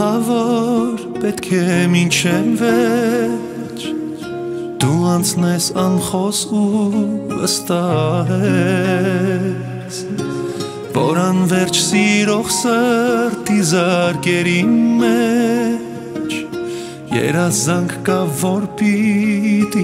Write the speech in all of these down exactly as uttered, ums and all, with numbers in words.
ահավոր պետք է մինչև վերջ դու անցնես անխոս ու վստահես որ անվերջ սիրող սրտի զարկերի մեջ երազանք կա որ պիտի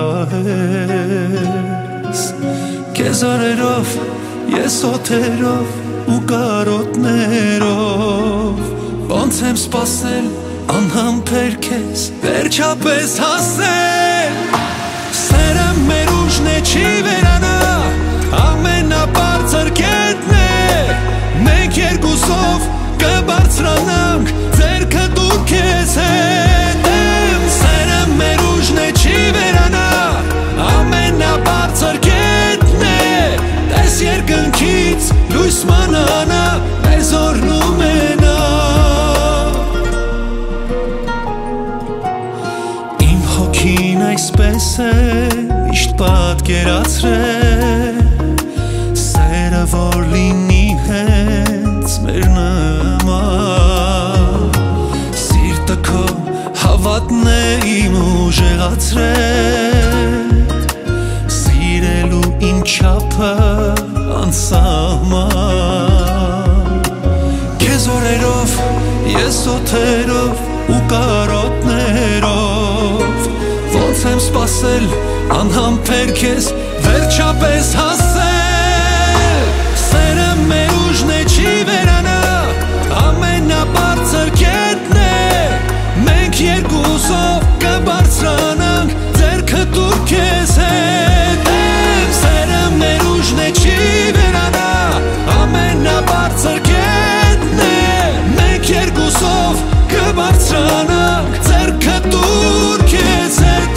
պահես Քեզ օրերով ես օթերով ու կարոտներով Ոնց եմ սպասել անհամբեր քեզ վերջապես հասել Սերը մեր ուժն է չի վերանա ամենաբարձր կետն է Մենք երկուսով կբարձրանանք ձեռքը դու քեզ հետ եմ Սերը մեր ուժն է չի վերանա ամենաբարձր կետն է Տես երկնքից լույս մանանա մեզ օրհնում է նա Իմ հոգին այսպես է միշտ պատկերացրել Սերը որ լինի հենց մեր նման Սիրտը քո հավատն է իմ ուժեղացրել Սիրելու իմ չափը անսահման Քեզ օրերով, ես օթերով ու կարոտներով Ոնց եմ սպասել անհամբեր քեզ վերջապես հասել Սերը մեր ուժն է չի վերանա ամենաբարձր կետն է Մենք երկուսով կբարձրանանք ձեռքը դու քեզ հետ եմ Սերը մեր ուժն է չի վերանա ամենաբարձր կետն է Մենք երկուսով կբարձրանանք ձեռքը դու քեզ հետ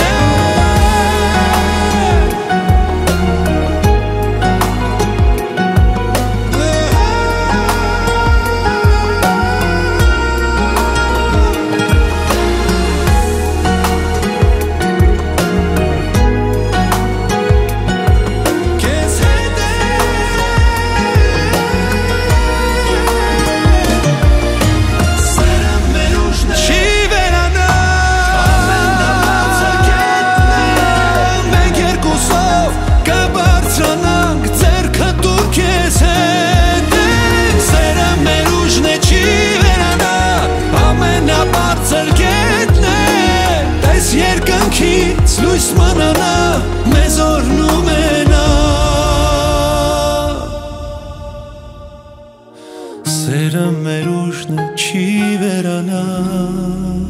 Երկնքից լույս մանանա մեզ օրհնում է նա Սերը մեր ուժն է չի վերանա